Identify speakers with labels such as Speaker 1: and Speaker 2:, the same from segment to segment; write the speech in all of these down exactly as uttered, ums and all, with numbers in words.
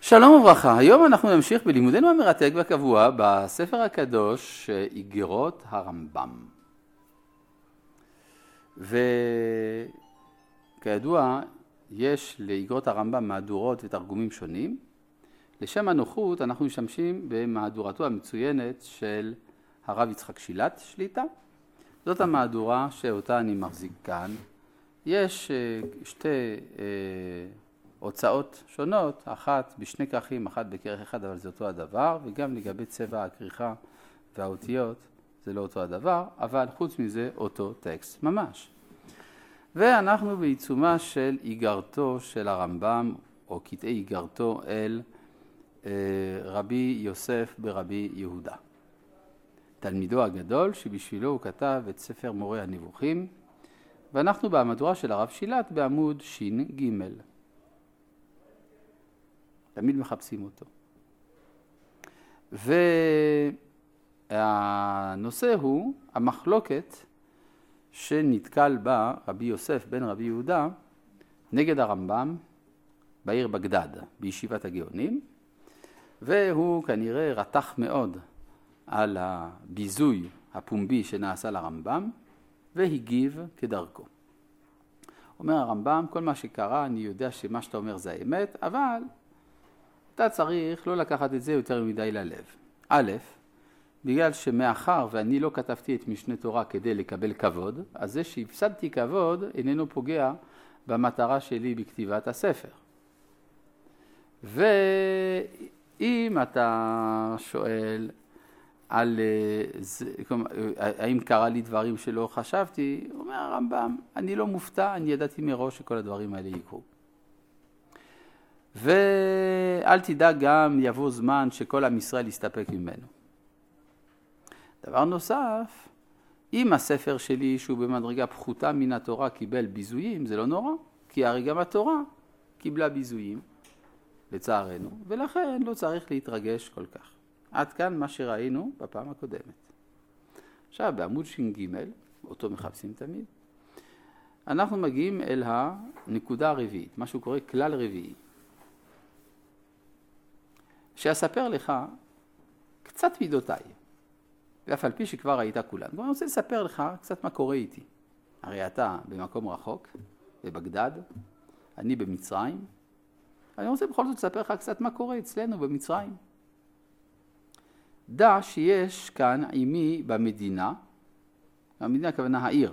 Speaker 1: שלום וברכה, היום אנחנו נמשיך בלימודנו המרתק והקבוע בספר הקדוש איגרות הרמב"ם. וכידוע יש לאיגרות הרמב"ם מהדורות ותרגומים שונים. לשם הנוחות אנחנו משתמשים במהדורתו המצוינת של הרב יצחק שילת שליטה. זאת המהדורה שאותה אני מחזיק כאן. יש שתי הוצאות שונות, אחת בשני כרכים, אחת בכרך אחד, אבל זה אותו הדבר, וגם לגבי צבע הכריכה והאותיות זה לא אותו הדבר, אבל חוץ מזה אותו טקסט ממש. ואנחנו בעיצומה של איגרתו של הרמב"ם, או קטעי איגרתו אל אה, רבי יוסף ברבי יהודה. תלמידו הגדול שבשבילו הוא כתב את ספר מורה הנבוכים, ואנחנו במהדורה של הרב שילת בעמוד שין גימל. תמיד מחפשים אותו. והנושא הוא המחלוקת שנתקל בה רבי יוסף בן רבי יהודה נגד הרמב"ם בעיר בגדד, בישיבת הגאונים, והוא כנראה רתח מאוד על הביזוי הפומבי שנעשה לרמב"ם, והגיב כדרכו. אומר הרמב"ם, כל מה שקרה, אני יודע שמה שאתה אומר זה האמת, אבל אתה צריך לא לקחת את זה יותר מדי ללב. א', בגלל שמאחר ואני לא כתבתי את משנה תורה כדי לקבל כבוד, אז זה שהפסדתי כבוד איננו פוגע במטרה שלי בכתיבת הספר. ואם אתה שואל על האם קרה לי דברים שלא חשבתי, אומר הרמב"ם, אני לא מופתע, אני ידעתי מראש שכל הדברים האלה יקרו. ואל תדע גם יבוא זמן שכל עם ישראל יסתפק ממנו. דבר נוסף, אם הספר שלי שהוא במדרגה פחותה מן התורה קיבל ביזויים, זה לא נורא, כי הרי גם התורה קיבלה ביזויים, לצערנו, ולכן לא צריך להתרגש כל כך. עד כאן מה שראינו בפעם הקודמת. עכשיו בעמוד ש"ג, אותו מחפשים תמיד, אנחנו מגיעים אל הנקודה הרביעית, מה שהוא קורא כלל רביעי. שאספר לך קצת מידותיי, ואף על פי שכבר היית כולן. אני רוצה לספר לך קצת מה קורה איתי. הרי אתה במקום רחוק, בבגדד, אני במצרים. אני רוצה בכל זאת לספר לך קצת מה קורה אצלנו במצרים. דע שיש כאן עימי במדינה, המדינה הכוונה העיר,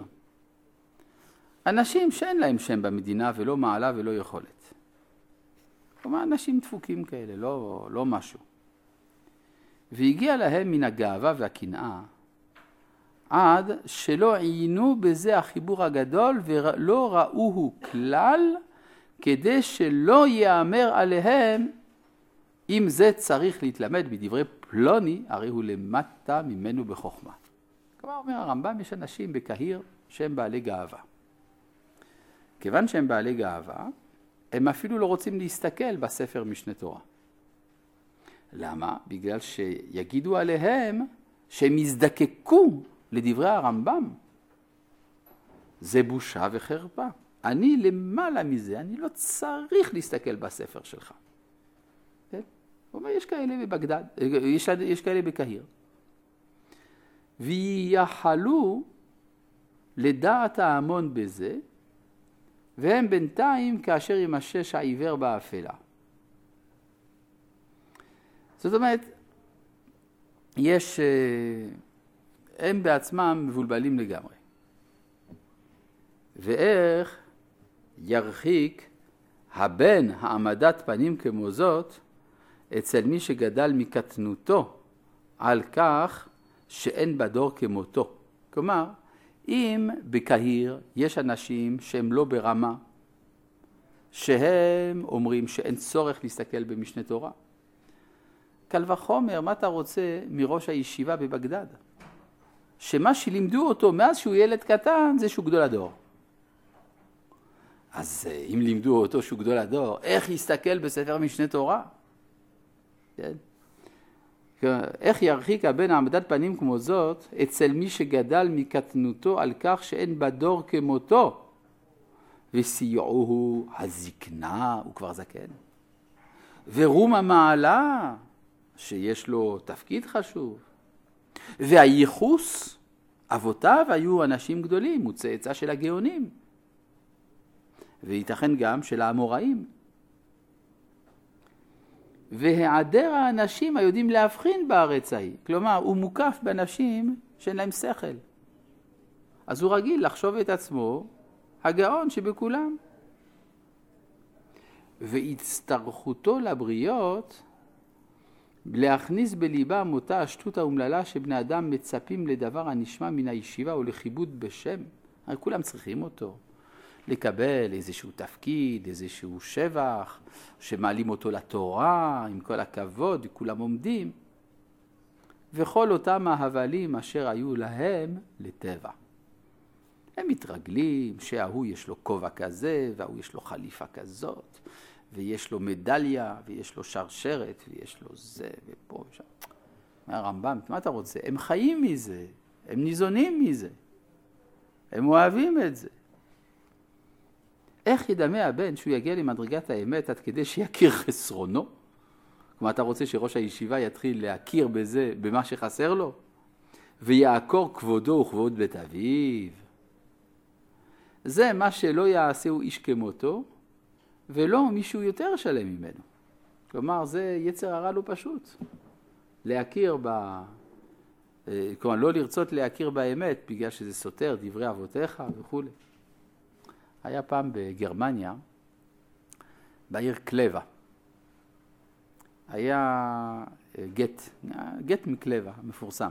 Speaker 1: אנשים שאין להם שם במדינה ולא מעלה ולא יכולת. כלומר, אנשים דפוקים כאלה, לא, לא משהו. והגיע להם מן הגאווה והקנאה, עד שלא עיינו בזה החיבור הגדול ולא ראוהו כלל, כדי שלא יאמר עליהם, אם זה צריך להתלמד בדברי פלוני, הרי הוא למטה ממנו בחוכמה. כלומר, אומר הרמב"ם, יש אנשים בקהיר שהם בעלי גאווה. כיוון שהם בעלי גאווה, הם אפילו לא רוצים להסתכל בספר משנה תורה. למה? בגלל שיגידו עליהם שהם יזדקקו לדברי הרמב"ם. זה בושה וחרפה. אני למעלה מזה, אני לא צריך להסתכל בספר שלך. כן? הוא אומר, יש כאלה בבגדד, יש, יש כאלה בקהיר. ויחלו לדעת ההמון בזה, והם בינתיים כאשר ימשש העיוור באפלה. זאת אומרת, יש, הם בעצמם מבולבלים לגמרי. ואיך ירחיק הבן העמדת פנים כמו זאת אצל מי שגדל מקטנותו על כך שאין בדור כמותו. כלומר, אם בקהיר יש אנשים שהם לא ברמה, שהם אומרים שאין צורך להסתכל במשנה תורה, קל וחומר, מה אתה רוצה מראש הישיבה בבגדד? שמה שלימדו אותו מאז שהוא ילד קטן זה שהוא גדול הדור. אז אם לימדו אותו שהוא גדול הדור, איך יסתכל בספר משנה תורה? כן? איך ירחיק הבן העמדת פנים כמו זאת אצל מי שגדל מקטנותו על כך שאין בדור כמותו, וסיועוהו הזקנה, הוא כבר זקן. ורום המעלה, שיש לו תפקיד חשוב, והייחוס, אבותיו היו אנשים גדולים, הוא צאצא של הגאונים, וייתכן גם של האמוראים. והיעדר האנשים היודעים להבחין בארץ ההיא, כלומר הוא מוקף באנשים שאין להם שכל. אז הוא רגיל לחשוב את עצמו הגאון שבכולם. והצטרכותו לבריות להכניס בליבם אותה השטות האומללה שבני אדם מצפים לדבר הנשמע מן הישיבה או לכיבוד בשם. הרי כולם צריכים אותו. לקבל איזשהו תפקיד, איזשהו שבח, שמעלים אותו לתורה, עם כל הכבוד, כולם עומדים. וכל אותם ההבלים אשר היו להם לטבע. הם מתרגלים שההוא יש לו כובע כזה, וההוא יש לו חליפה כזאת, ויש לו מדליה, ויש לו שרשרת, ויש לו זה, ופה ושם. מהרמב"ם, מה אתה רוצה? הם חיים מזה, הם ניזונים מזה, הם אוהבים את זה. איך ידמה הבן שהוא יגיע למדרגת האמת עד כדי שיכיר חסרונו? כלומר, אתה רוצה שראש הישיבה יתחיל להכיר בזה, במה שחסר לו? ויעקור כבודו וכבוד בית אביו. זה מה שלא יעשהו איש כמותו, ולא מישהו יותר שלם ממנו. כלומר, זה יצר הרע לא פשוט. להכיר ב... כלומר, לא לרצות להכיר באמת, בגלל שזה סותר דברי אבותיך וכו'. היה פעם בגרמניה, בעיר קלבה. היה גט, גט מקלבה, מפורסם.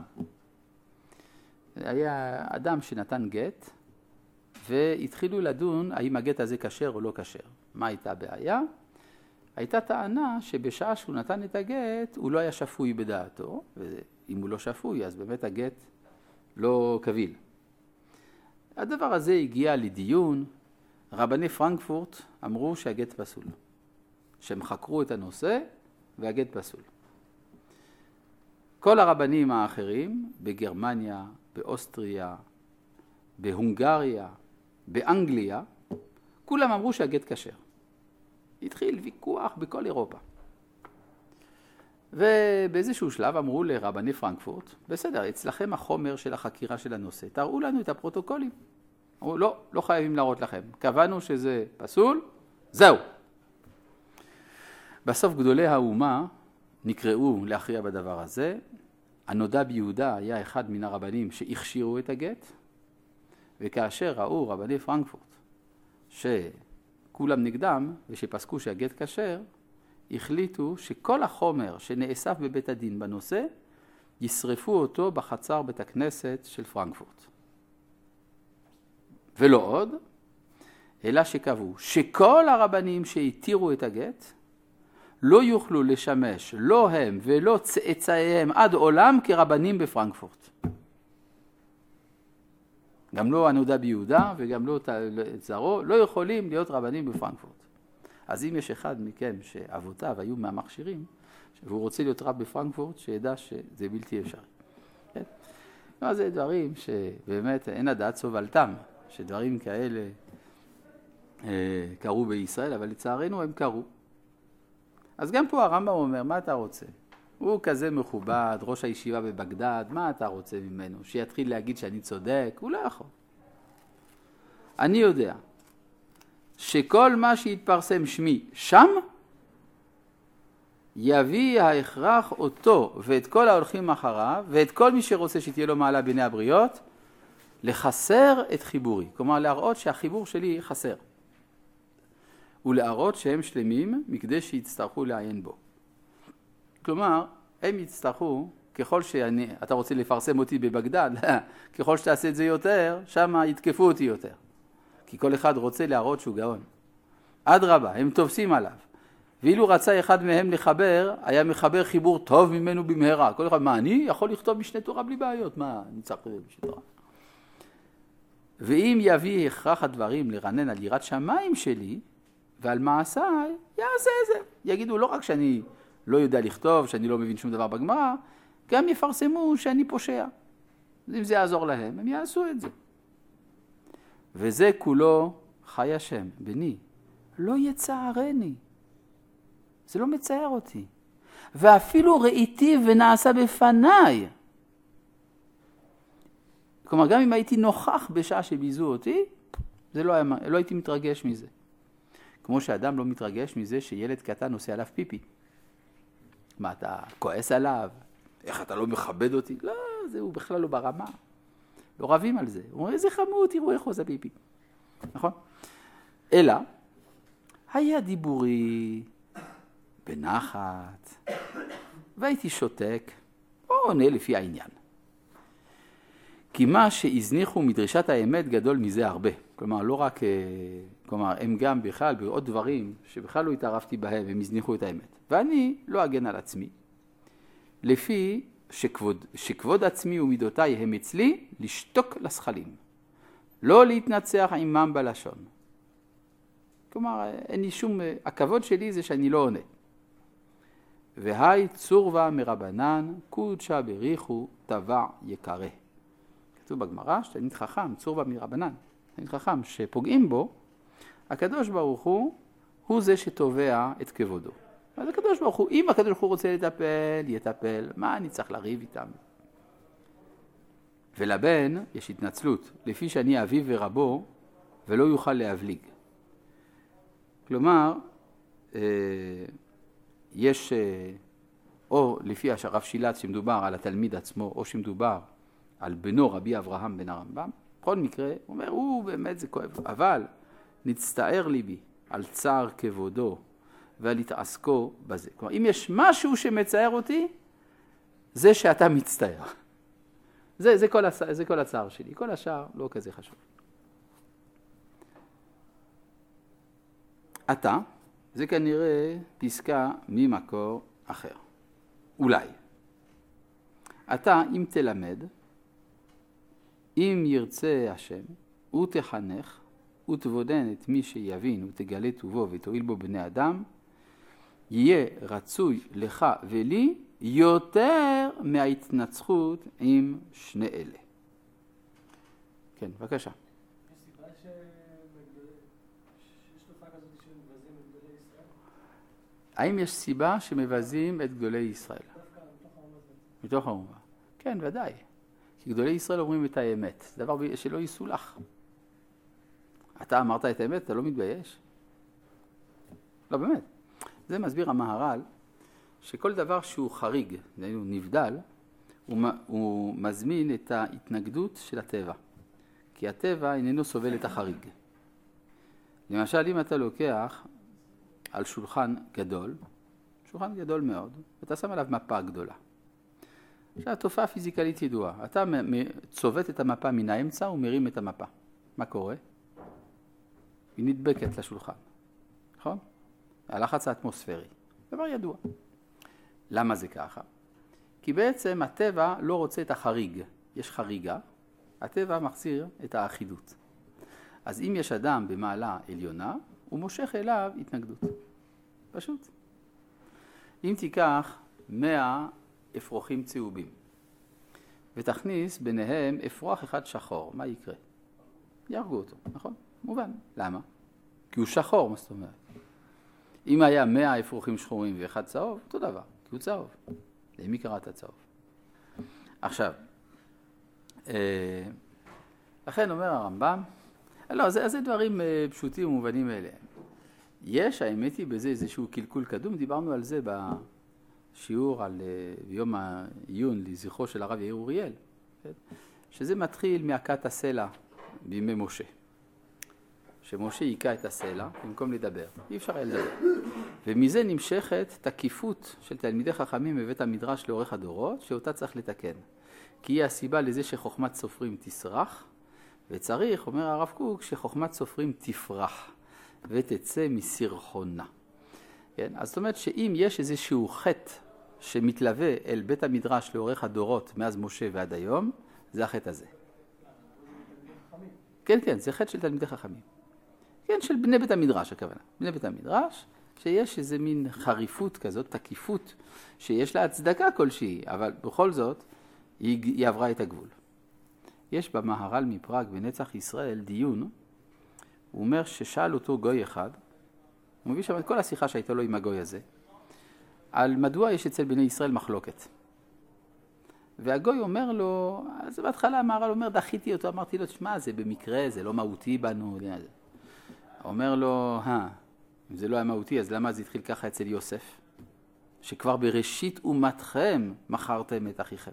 Speaker 1: היה אדם שנתן גט, והתחילו לדון האם הגט הזה כשר או לא כשר. מה הייתה הבעיה? הייתה טענה שבשעה שהוא נתן את הגט, הוא לא היה שפוי בדעתו, ואם הוא לא שפוי, אז באמת הגט לא קביל. הדבר הזה הגיע לדיון. רבני פרנקפורט אמרו שהגט פסול. שהם חקרו את הנושא והגט פסול. כל הרבנים האחרים בגרמניה, באוסטריה, בהונגריה, באנגליה, כולם אמרו שהגט כשר. התחיל ויכוח בכל אירופה. ובאיזשהו שלב אמרו לרבני פרנקפורט, בסדר, אצלכם החומר של החקירה של הנושא, תראו לנו את הפרוטוקולים. אמרו, לא, לא חייבים להראות לכם. קבענו שזה פסול, זהו. בסוף גדולי האומה נקראו להכריע בדבר הזה. הנודע ביהודה היה אחד מן הרבנים שהכשירו את הגט, וכאשר ראו רבני פרנקפורט שכולם נגדם ושפסקו שהגט כשר, החליטו שכל החומר שנאסף בבית הדין בנושא, ישרפו אותו בחצר בית הכנסת של פרנקפורט. ולא עוד, אלא שקבעו שכל הרבנים שהתירו את הגט, לא יוכלו לשמש, לא הם ולא צאצאיהם עד עולם כרבנים בפרנקפורט. גם לא הנודע ביהודה וגם לא זרו, לא יכולים להיות רבנים בפרנקפורט. אז אם יש אחד מכם שאבותיו היו מהמכשירים, והוא רוצה להיות רב בפרנקפורט, שידע שזה בלתי אפשרי. כן? אז זה דברים שבאמת אין הדעת סובלתם, שדברים כאלה אה, קרו בישראל, אבל לצערנו הם קרו. אז גם פה הרמב"ם אומר, מה אתה רוצה? הוא כזה מכובד, ראש הישיבה בבגדד, מה אתה רוצה ממנו? שיתחיל להגיד שאני צודק? הוא לא יכול. אני יודע שכל מה שהתפרסם שמי שם, יביא ההכרח אותו ואת כל ההולכים אחריו, ואת כל מי שרוצה שתהיה לו מעלה ביני הבריות, לחסר את חיבורי. כלומר, להראות שהחיבור שלי חסר. ולהראות שהם שלמים מכדי שיצטרכו לעיין בו. כלומר, הם יצטרכו, ככל שאתה רוצה לפרסם אותי בבגדד, ככל שתעשה את זה יותר, שם יתקפו אותי יותר. כי כל אחד רוצה להראות שהוא גאון. עד רבה, הם תופסים עליו. ואילו רצה אחד מהם לחבר, היה מחבר חיבור טוב ממנו במהרה. כל אחד, מה, אני יכול לכתוב משנה תורה בלי בעיות? מה, אני צריך משנה תורה? ואם יביא הכרח הדברים לרנן על יראת שמיים שלי, ועל מעשיי, יעשה זה. יגידו לא רק שאני לא יודע לכתוב, שאני לא מבין שום דבר בגמרא, גם יפרסמו שאני פושע. אם זה יעזור להם, הם יעשו את זה. וזה כולו חי השם, בני, לא יצערני. זה לא מצער אותי. ואפילו ראיתי ונעשה בפניי. כלומר, גם אם הייתי נוכח בשעה שביזו אותי, זה לא, היה, לא הייתי מתרגש מזה. כמו שאדם לא מתרגש מזה שילד קטן עושה עליו פיפי. מה, אתה כועס עליו? איך אתה לא מכבד אותי? לא, זה הוא בכלל לא ברמה. לא רבים על זה. הוא אומר, איזה חמוד, תראו איך הוא עושה פיפי. נכון? אלא, היה דיבורי בנחת, והייתי שותק, או עונה לפי העניין. כי מה שהזניחו מדרישת האמת גדול מזה הרבה. כלומר, לא רק, כלומר, הם גם בכלל בעוד דברים שבכלל לא התערבתי בהם, הם הזניחו את האמת. ואני לא אגן על עצמי, לפי שכבוד, שכבוד עצמי ומידותיי הם אצלי, לשתוק לשכלים. לא להתנצח עמם בלשון. כלומר, אין לי שום, הכבוד שלי זה שאני לא עונה. והי צורבה מרבנן, קודשה בריחו, טבע יקרה. כתוב בגמרא, שתלמיד חכם, צורבה מרבנן, תלמיד חכם שפוגעים בו, הקדוש ברוך הוא, הוא זה שתובע את כבודו. אז הקדוש ברוך הוא, אם הקדוש ברוך הוא רוצה לטפל, יטפל, מה אני צריך לריב איתם? ולבן יש התנצלות, לפי שאני אביו ורבו, ולא יוכל להבליג. כלומר, יש, או לפי הרב שילת שמדובר על התלמיד עצמו, או שמדובר על בנו רבי אברהם בן הרמב"ם, בכל מקרה, הוא אומר, הוא באמת זה כואב, אבל נצטער ליבי על צער כבודו ועל התעסקו בזה. כלומר, אם יש משהו שמצער אותי, זה שאתה מצטער. זה, זה, כל, הצ... זה כל הצער שלי, כל השאר לא כזה חשוב. אתה, זה כנראה פסקה ממקור אחר. אולי. אתה, אם תלמד, אם ירצה השם, ותחנך, ותבודן את מי שיבין ותגלה טובו ותועיל בו בני אדם, יהיה רצוי לך ולי יותר מההתנצחות עם שני אלה. כן, בבקשה.
Speaker 2: יש סיבה שיש תופעה כזאת שמבזים את גדולי ישראל?
Speaker 1: האם יש סיבה שמבזים את גדולי ישראל?
Speaker 2: דווקא מתוך האומה הזאת.
Speaker 1: מתוך האומה. כן, ודאי. כי גדולי ישראל אומרים את האמת. זה דבר שלא יסולח. אתה אמרת את האמת, אתה לא מתבייש? לא, באמת. זה מסביר המהר"ל, שכל דבר שהוא חריג, הוא נבדל, הוא, הוא מזמין את ההתנגדות של הטבע. כי הטבע איננו סובל את החריג. למשל, אם אתה לוקח על שולחן גדול, שולחן גדול מאוד, ואתה שם עליו מפה גדולה. עכשיו, התופעה פיזיקלית ידועה. אתה צובט את המפה מן האמצע ומרים את המפה. מה קורה? היא נדבקת לשולחן. נכון? הלחץ האטמוספרי. דבר ידוע. למה זה ככה? כי בעצם הטבע לא רוצה את החריג. יש חריגה, הטבע מחזיר את האחידות. אז אם יש אדם במעלה עליונה, הוא מושך אליו התנגדות. פשוט. אם תיקח מאה אפרוחים צהובים, ותכניס ביניהם אפרוח אחד שחור, מה יקרה? ירגו אותו, נכון? מובן. למה? כי הוא שחור, מה זאת אומרת? אם היה מאה אפרוחים שחורים ואחד צהוב, אותו דבר, כי הוא צהוב. למי קראת צהוב? עכשיו, אה, לכן אומר הרמב"ם, לא, זה, זה דברים אה, פשוטים ומובנים אליהם. יש, האמת היא בזה איזשהו קלקול קדום, דיברנו על זה בשיעור על אה, יום העיון לזכרו של הרב יאיר אוריאל, כן? שזה מתחיל מהכת הסלע בימי משה. שמשה יקע את הסלע במקום לדבר. אי אפשר היה לדבר. ומזה נמשכת תקיפות של תלמידי חכמים בבית המדרש לאורך הדורות, שאותה צריך לתקן. כי היא הסיבה לזה שחוכמת סופרים תסרח, וצריך, אומר הרב קוק, שחוכמת סופרים תפרח, ותצא מסרחונה. כן? אז זאת אומרת שאם יש איזשהו חטא שמתלווה אל בית המדרש לאורך הדורות, מאז משה ועד היום, זה החטא הזה. כן, כן, זה חטא של תלמידי חכמים. כן, של בני בית המדרש, הכוונה. בני בית המדרש, שיש איזה מין חריפות כזאת, תקיפות, שיש לה הצדקה כלשהי, אבל בכל זאת, היא, היא עברה את הגבול. יש במהר"ל מפראג בנצח ישראל דיון, הוא אומר ששאל אותו גוי אחד, הוא מביא שם את כל השיחה שהייתה לו עם הגוי הזה, על מדוע יש אצל בני ישראל מחלוקת. והגוי אומר לו, אז בהתחלה המהר"ל אומר, דחיתי אותו, אמרתי לו, תשמע, זה במקרה, זה לא מהותי בנו. אומר לו, אה, אם זה לא היה מהותי, אז למה זה התחיל ככה אצל יוסף? שכבר בראשית אומתכם מכרתם את אחיכם.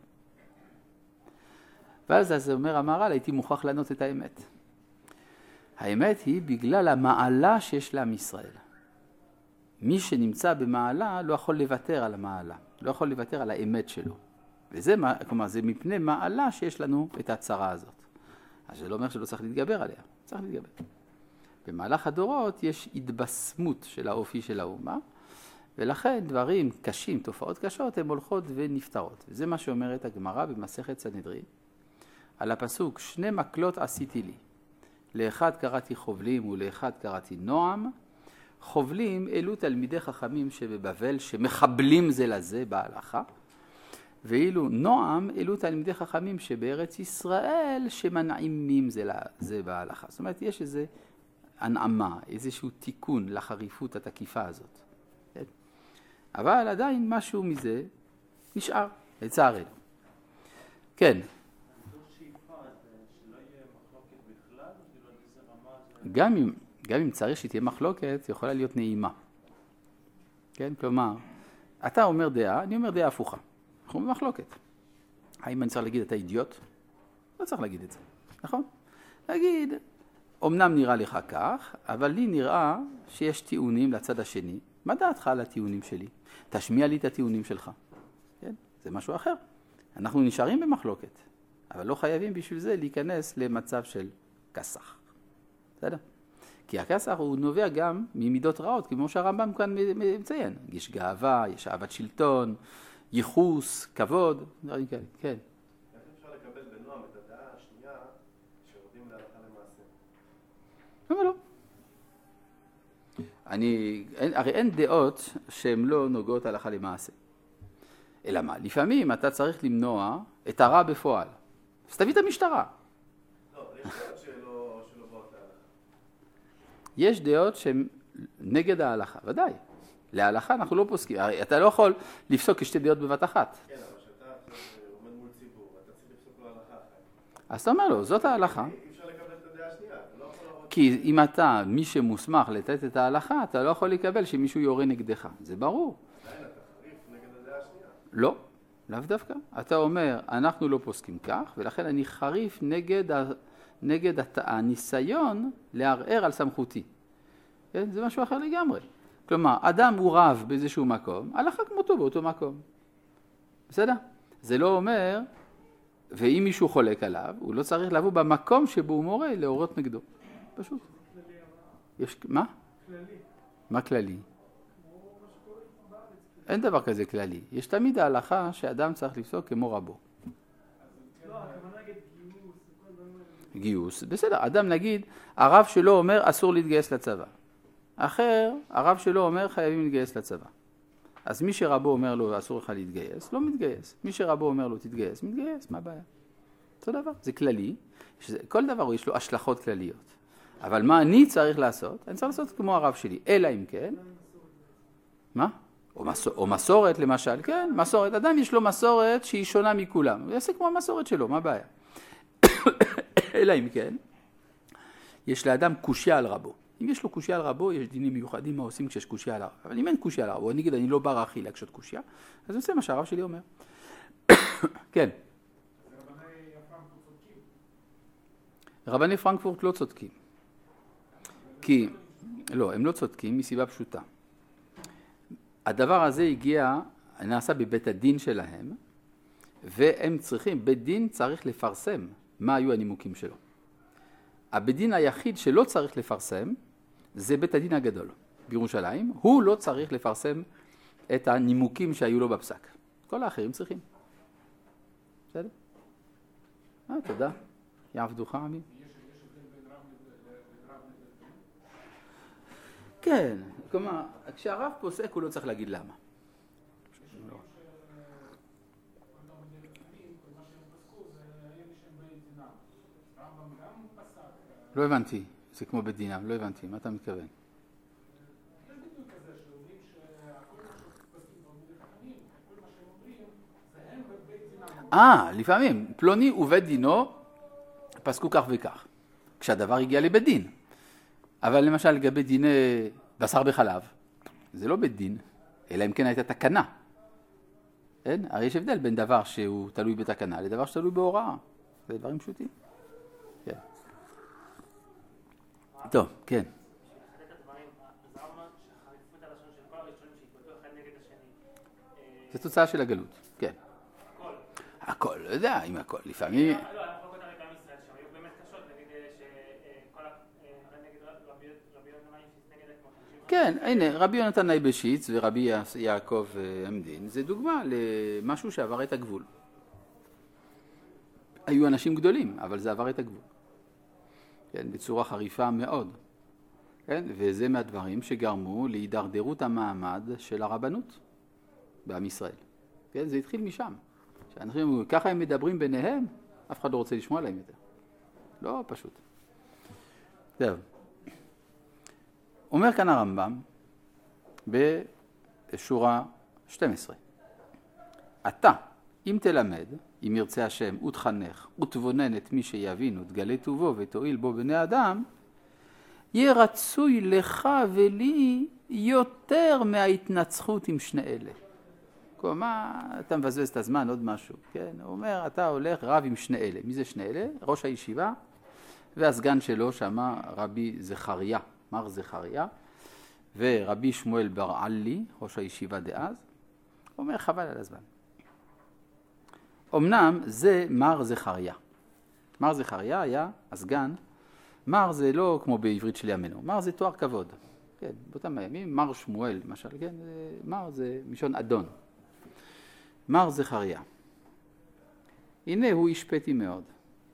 Speaker 1: ואז אז אומר המהר"ל, הייתי מוכרח לענות את האמת. האמת היא בגלל המעלה שיש לעם ישראל. מי שנמצא במעלה לא יכול לוותר על המעלה, לא יכול לוותר על האמת שלו. וזה, כלומר, זה מפני מעלה שיש לנו את הצרה הזאת. אז זה לא אומר שלא צריך להתגבר עליה, צריך להתגבר. במהלך הדורות יש התבשמות של האופי של האומה, ולכן דברים קשים, תופעות קשות, הן הולכות ונפטרות. וזה מה שאומרת הגמרא במסכת סנהדרין, על הפסוק, שני מקלות עשיתי לי. לאחד קראתי חובלים ולאחד קראתי נועם. חובלים אלו תלמידי חכמים שבבבל שמחבלים זה לזה בהלכה, ואילו נועם אלו תלמידי חכמים שבארץ ישראל שמנעימים זה לזה בהלכה. זאת אומרת, יש איזו הנעמה, איזשהו תיקון לחריפות התקיפה הזאת. אבל עדיין משהו מזה נשאר, לצערנו. כן. גם אם, גם אם צריך שתהיה מחלוקת, יכולה להיות נעימה. כן? כלומר, אתה אומר דעה, אני אומר דעה הפוכה. אנחנו במחלוקת. האם אני צריך להגיד אתה אידיוט? לא צריך להגיד את זה, נכון? להגיד, אמנם נראה לך כך, אבל לי נראה שיש טיעונים לצד השני. מה דעתך על הטיעונים שלי? תשמיע לי את הטיעונים שלך. כן? זה משהו אחר. אנחנו נשארים במחלוקת, אבל לא חייבים בשביל זה להיכנס למצב של כסח. בסדר? כי הכסח הוא נובע גם ממידות רעות, כמו שהרמב"ם כאן מציין. יש גאווה, יש אהבת שלטון, ייחוס, כבוד, דברים כאלה. כן.
Speaker 3: איך אפשר לקבל בנועם את הדעה השנייה שיורדים להלכה למעשה?
Speaker 1: למה לא? אני, הרי אין דעות שהן לא נוגעות הלכה למעשה. אלא מה? לפעמים אתה צריך למנוע את הרע בפועל. אז תביא את המשטרה.
Speaker 3: לא, יש דעות שלא, שלא באות להלכה.
Speaker 1: יש דעות שהן נגד ההלכה, ודאי. להלכה אנחנו לא פוסקים. הרי אתה לא יכול לפסוק כשתי דעות בבת אחת.
Speaker 3: כן, אבל שאתה עומד מול ציבור, אתה צריך לפסוק לו הלכה אחת.
Speaker 1: אז אתה אומר לו, זאת ההלכה.
Speaker 3: אי אפשר לקבל את הדעה השנייה, אתה לא יכול לראות...
Speaker 1: כי אם אתה, מי שמוסמך לתת את ההלכה, אתה לא יכול לקבל שמישהו יורה נגדך. זה ברור.
Speaker 3: עדיין אתה חריף נגד הדעה השנייה.
Speaker 1: לא, לאו דווקא. אתה אומר, אנחנו לא פוסקים כך, ולכן אני חריף נגד, ה... נגד הת... הניסיון לערער על סמכותי. כן? זה משהו אחר לגמרי. כלומר, אדם הוא רב באיזשהו מקום, הלכה כמותו באותו מקום. בסדר? זה לא אומר, ואם מישהו חולק עליו, הוא לא צריך לבוא במקום שבו הוא מורה להורות נגדו. פשוט. יש, מה?
Speaker 2: כללי.
Speaker 1: מה כללי? אין דבר כזה כללי. יש תמיד ההלכה שאדם צריך לפסוק כמו רבו.
Speaker 2: לא, הכוונה נגיד גיוס, כל דברים האלה.
Speaker 1: גיוס, בסדר. אדם נגיד, הרב שלו אומר אסור להתגייס לצבא. אחר, הרב שלו אומר חייבים להתגייס לצבא. אז מי שרבו אומר לו אסור לך להתגייס, לא מתגייס. מי שרבו אומר לו תתגייס, מתגייס, מה הבעיה? אותו דבר, זה כללי. שזה, כל דבר יש לו השלכות כלליות. אבל מה אני צריך לעשות? אני צריך לעשות כמו הרב שלי, אלא אם כן. מה? או, מסור, או מסורת למשל, כן, מסורת. אדם יש לו מסורת שהיא שונה מכולם. הוא יעשה כמו המסורת שלו, מה הבעיה? אלא אם כן, יש לאדם קושיה על רבו. אם יש לו קושיה על רבו, יש דינים מיוחדים מה עושים כשיש קושיה על הרב. אבל אם אין קושיה על הרב, אני אגיד, אני לא בר אחי להקשות קושיה, אז אני עושה מה שהרב שלי אומר. כן.
Speaker 2: רבני פרנקפורט צודקים.
Speaker 1: רבני פרנקפורט לא צודקים. כי, לא, הם לא צודקים מסיבה פשוטה. הדבר הזה הגיע, נעשה בבית הדין שלהם, והם צריכים, בית דין צריך לפרסם מה היו הנימוקים שלו. הבית דין היחיד שלא צריך לפרסם, זה בית הדין הגדול בירושלים. הוא לא צריך לפרסם את הנימוקים שהיו לו בפסק. כל האחרים צריכים. בסדר? אה, תודה. יעבדוך עמי. כן, כלומר, כשהרב פוסק הוא לא צריך להגיד למה. לא הבנתי, זה כמו בית דינם, לא הבנתי, מה אתה מתכוון?
Speaker 2: יש ביטוי כזה שאומרים שהכל חשוב פסקים תלמידי
Speaker 1: אה, לפעמים, פלוני ובית דינו פסקו כך וכך, כשהדבר הגיע לבית דין. אבל למשל לגבי דיני בשר בחלב, זה לא בית דין, אלא אם כן הייתה תקנה. אין? הרי יש הבדל בין דבר שהוא תלוי בתקנה לדבר שתלוי בהוראה. זה דברים פשוטים. כן. טוב, כן. זה תוצאה של הגלות, כן.
Speaker 2: הכל.
Speaker 1: הכל, לא יודע אם הכל, לפעמים...
Speaker 2: לא, אנחנו לא כותבים בעם ישראל שם, היו באמת קשות, נגיד שכל ה... נגיד רבי יונתן נגד כמו חמישים...
Speaker 1: כן, הנה, רבי יונתן נייבשיץ ורבי יעקב עמדין, זה דוגמה למשהו שעבר את הגבול. היו אנשים גדולים, אבל זה עבר את הגבול. כן, בצורה חריפה מאוד. כן, וזה מהדברים שגרמו להידרדרות המעמד של הרבנות בעם ישראל. כן, זה התחיל משם. שאנשים, ככה הם מדברים ביניהם, אף אחד לא רוצה לשמוע להם יותר. לא פשוט. טוב. אומר כאן הרמב"ם בשורה שתים עשרה. אתה, אם תלמד, אם ירצה השם, ותחנך, ותבונן את מי שיבין, ותגלה טובו ותועיל בו בני אדם, יהיה רצוי לך ולי יותר מההתנצחות עם שני אלה. כלומר, אתה מבזבז את הזמן, עוד משהו. כן? הוא אומר, אתה הולך רב עם שני אלה. מי זה שני אלה? ראש הישיבה, והסגן שלו שמה רבי זכריה, מר זכריה, ורבי שמואל בר עלי, ראש הישיבה דאז. הוא אומר, חבל על הזמן. אמנם זה מר זכריה. מר זכריה היה הסגן. מר זה לא כמו בעברית של ימינו. מר זה תואר כבוד. כן, באותם הימים, מר שמואל, למשל, כן? מר זה משון אדון. מר זכריה. הנה הוא השפטי מאוד.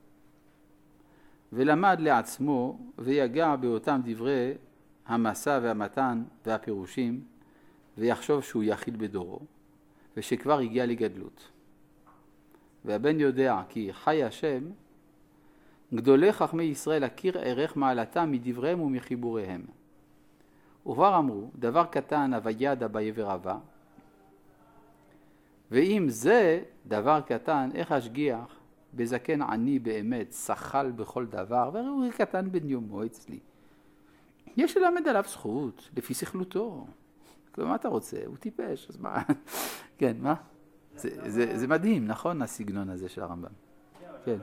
Speaker 1: ולמד לעצמו ויגע באותם דברי המסע והמתן והפירושים, ויחשוב שהוא יחיד בדורו, ושכבר הגיע לגדלות. והבן יודע כי חי השם, גדולי חכמי ישראל הכיר ערך מעלתם מדבריהם ומחיבוריהם. וכבר אמרו, דבר קטן הוויד אביי ורבא, ואם זה דבר קטן, איך אשגיח בזקן עני באמת, שחל בכל דבר, והוא קטן בן יומו אצלי. יש ללמד עליו זכות, לפי שכלותו. מה אתה רוצה? הוא טיפש, אז מה? כן, מה? זה, זה, זה מדהים, נכון, הסגנון הזה של הרמב"ם. כן.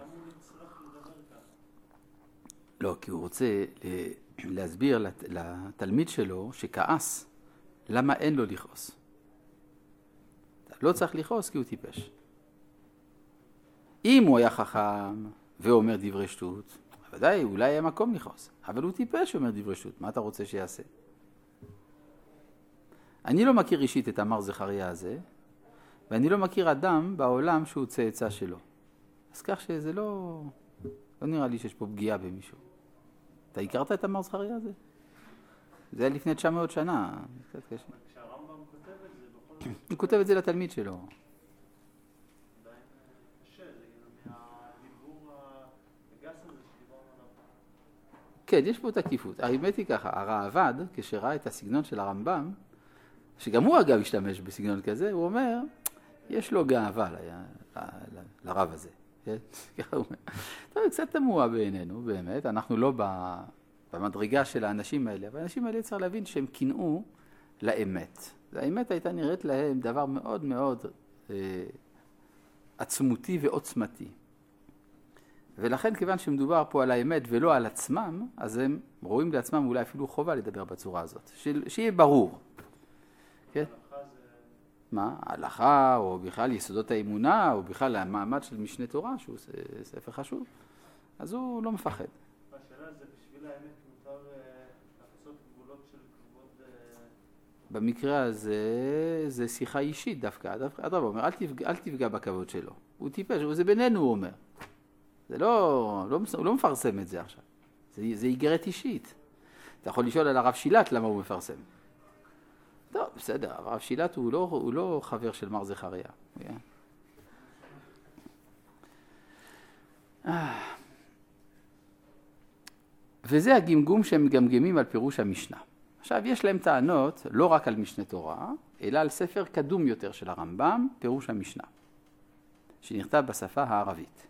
Speaker 1: לא, כי הוא רוצה להסביר לתלמיד שלו שכעס, למה אין לו לכעוס. לא צריך לכעוס כי הוא טיפש. אם הוא היה חכם ואומר דברי שטות, ודאי, אולי היה מקום לכעוס. אבל הוא טיפש ואומר דברי שטות. מה אתה רוצה שיעשה? אני לא מכיר אישית את המר זכריה הזה, ואני לא מכיר אדם בעולם שהוא צאצא שלו. אז כך שזה לא... לא נראה לי שיש פה פגיעה במישהו. אתה הכרת את המר זכריה הזה? זה היה לפני תשע מאות שנה. קצת קשה.
Speaker 3: כשהרמב"ם כותב את זה, בכל זאת...
Speaker 1: הוא כותב את זה לתלמיד שלו.
Speaker 3: עדיין קשה, זה מהדיבור הגס הזה שדיברנו עליו.
Speaker 1: כן, יש פה תקיפות. האמת היא ככה, הרעב"ד, כשראה את הסגנון של הרמב"ם, שגם הוא אגב השתמש בסגנון כזה, הוא אומר, יש לו גאווה ל- ל- לרב הזה. כן? ככה הוא אומר. טוב, קצת תמוה בעינינו, באמת. אנחנו לא במדרגה של האנשים האלה, אבל האנשים האלה צריך להבין שהם קינאו לאמת. האמת הייתה נראית להם דבר מאוד מאוד אה, עצמותי ועוצמתי. ולכן כיוון שמדובר פה על האמת ולא על עצמם, אז הם רואים לעצמם אולי אפילו חובה לדבר בצורה הזאת. ש- שיהיה ברור. כן? מה? ההלכה, או בכלל יסודות האמונה, או בכלל המעמד של משנה תורה, שהוא ספר חשוב, אז הוא לא מפחד.
Speaker 3: השאלה זה בשביל האמת מותר לחצות גבולות של כבוד...
Speaker 1: במקרה הזה, זה שיחה אישית דווקא. אדרבה אומר, אל תפגע, אל תפגע בכבוד שלו. הוא טיפש, זה בינינו, הוא אומר. זה לא, לא, הוא לא מפרסם את זה עכשיו. זה, זה איגרת אישית. אתה יכול לשאול על הרב שילת למה הוא מפרסם. טוב, בסדר, הרב שילת הוא לא, הוא לא חבר של מר זכריה. וזה הגמגום שהם מגמגמים על פירוש המשנה. עכשיו, יש להם טענות לא רק על משנה תורה, אלא על ספר קדום יותר של הרמב"ם, פירוש המשנה. שנכתב בשפה הערבית.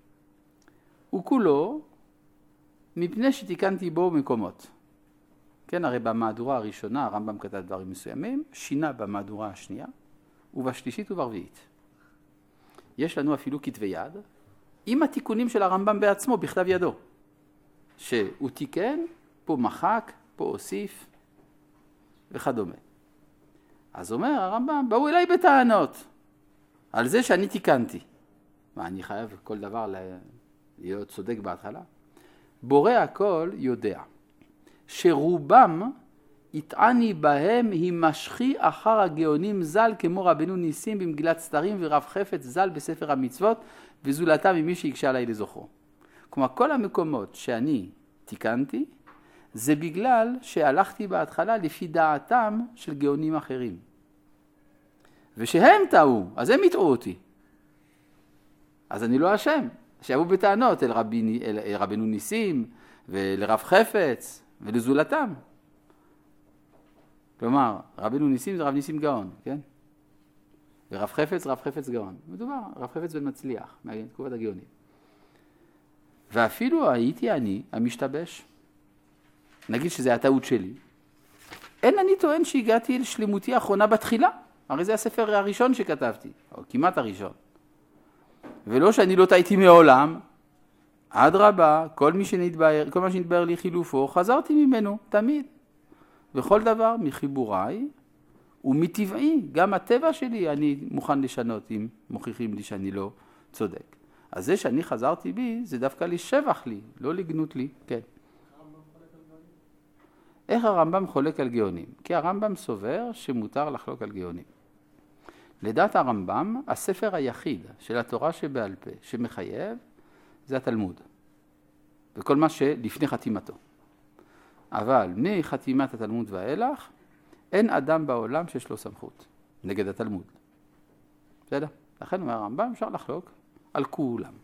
Speaker 1: וכולו מפני שתיקנתי בו מקומות. כן, הרי במהדורה הראשונה הרמב"ם כתב דברים מסוימים, שינה במהדורה השנייה, ובשלישית וברביעית. יש לנו אפילו כתבי יד, עם התיקונים של הרמב"ם בעצמו, בכתב ידו. שהוא תיקן, פה מחק, פה הוסיף, וכדומה. אז אומר הרמב"ם, באו אליי בטענות, על זה שאני תיקנתי. מה, אני חייב כל דבר להיות צודק בהתחלה? בורא הכל יודע, שרובם יטעני בהם הימשכי אחר הגאונים ז"ל, כמו רבנו ניסים במגילת סתרים ורב חפץ ז"ל בספר המצוות, וזולתם ממי שיקשה עליי לזוכרו. כלומר, כל המקומות שאני תיקנתי, זה בגלל שהלכתי בהתחלה לפי דעתם של גאונים אחרים. ושהם טעו, אז הם יטעו אותי. אז אני לא אשם. שיבואו בטענות אל, רבי, אל, אל רבנו ניסים ולרב חפץ ולזולתם. כלומר, רבנו ניסים זה רב ניסים גאון, כן? ורב חפץ, רב חפץ גאון. מדובר, רב חפץ בן מצליח, מתקופת הגאונים. ואפילו הייתי אני המשתבש. נגיד שזה הטעות שלי. אין אני טוען שהגעתי לשלמותי האחרונה בתחילה. הרי זה הספר הראשון שכתבתי, או כמעט הראשון. ולא שאני לא טעיתי מעולם, עד רבה, כל, מי שנתבהר, כל מה שנתבהר לי חילופו, חזרתי ממנו תמיד. וכל דבר מחיבוריי ומטבעי, גם הטבע שלי אני מוכן לשנות אם מוכיחים לי שאני לא צודק. אז זה שאני חזרתי בי, זה דווקא לשבח לי, לא לגנות לי, כן. איך הרמב"ם חולק על גאונים? כי הרמב"ם סובר שמותר לחלוק על גאונים. לדעת הרמב"ם, הספר היחיד של התורה שבעל פה שמחייב, זה התלמוד. וכל מה שלפני חתימתו. אבל מחתימת התלמוד ואילך, אין אדם בעולם שיש לו סמכות נגד התלמוד. בסדר? לכן אומר הרמב"ם, אפשר לחלוק על כולם.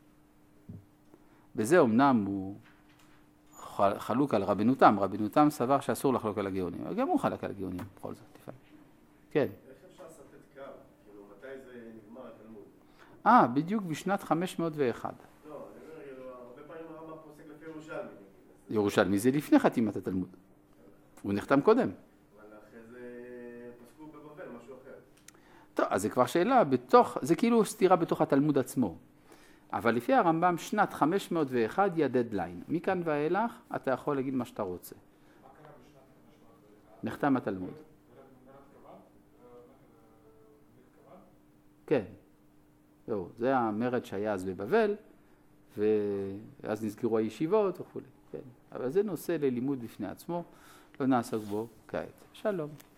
Speaker 1: בזה אמנם הוא חלוק על רבנותם. רבנותם סבר שאסור לחלוק על הגאונים. גם הוא חלק על הגאונים, בכל זאת. לפעמים. כן.
Speaker 3: איך אפשר לעשות את קו? כאילו, מתי זה נגמר התלמוד?
Speaker 1: אה, בדיוק בשנת חמש מאות ואחת.
Speaker 3: לא, הרבה פעמים הרמב"ם פוסק לפי ירושלמי.
Speaker 1: ירושלמי זה לפני חתימת התלמוד. הוא נחתם קודם.
Speaker 3: אבל אחרי זה פסקו בבבל, משהו אחר.
Speaker 1: טוב, אז זה כבר שאלה בתוך, זה כאילו סתירה בתוך התלמוד עצמו. אבל לפי הרמב"ם, שנת חמש מאות ואחת היא הדדליין. מכאן ואילך, אתה יכול להגיד מה שאתה רוצה.
Speaker 4: מה קרה בשנת חמש מאות ואחת?
Speaker 1: נחתם התלמוד. כן. זהו, זה המרד שהיה אז בבבל, ואז נזכרו הישיבות וכו'. כן. אבל זה נושא ללימוד בפני עצמו, לא נעסוק בו כעת. שלום.